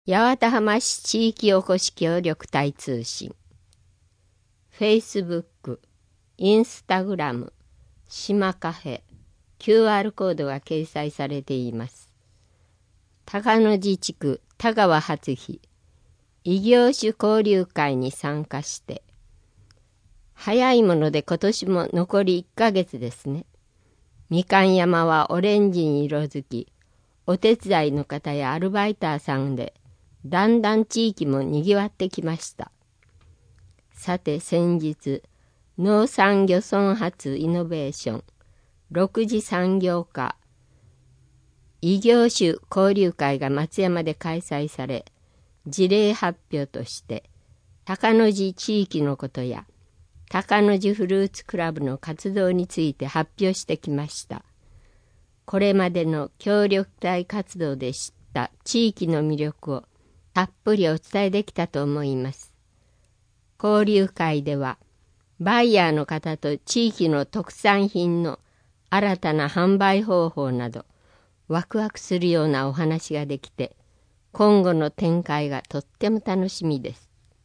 八幡浜市地域おこし協力隊通信、Facebook、インスタグラム、島カフェ、QR コードが掲載されています。高野寺地区田川初日異業種交流会に参加して、早いもので今年も残り1ヶ月ですね。みかん山はオレンジに色づき、お手伝いの方やアルバイターさんでだんだん地域もにぎわってきました。さて先日、農産漁村発イノベーション6次産業化異業種交流会が松山で開催され、事例発表として高野寺地域のことや高野寺フルーツクラブの活動について発表してきました。これまでの協力隊活動で知った地域の魅力をたっぷりお伝えできたと思います。交流会ではバイヤーの方と地域の特産品の新たな販売方法などワクワクするようなお話ができて、今後の展開がとっても楽しみです。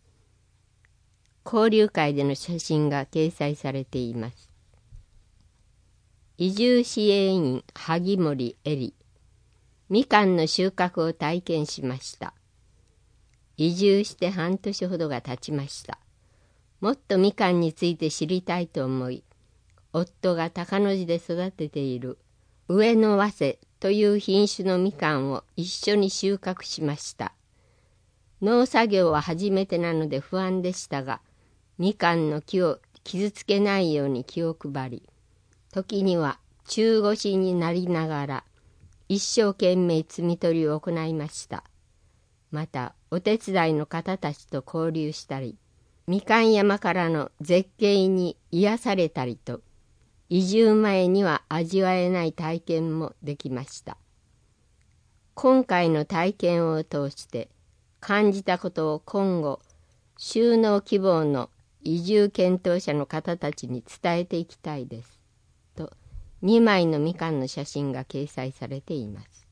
交流会での写真が掲載されています。移住支援員萩森恵里、みかんの収穫を体験しました。移住して半年ほどが経ちました。もっとみかんについて知りたいと思い、夫が高野寺で育てている上野早生という品種のみかんを一緒に収穫しました。農作業は初めてなので不安でしたが、みかんの木を傷つけないように気を配り、時には中腰になりながら一生懸命摘み取りを行いました。またお手伝いの方たちと交流したり、みかん山からの絶景に癒されたりと、移住前には味わえない体験もできました。今回の体験を通して感じたことを今後、就農希望の移住検討者の方たちに伝えていきたいです。と、2枚のみかんの写真が掲載されています。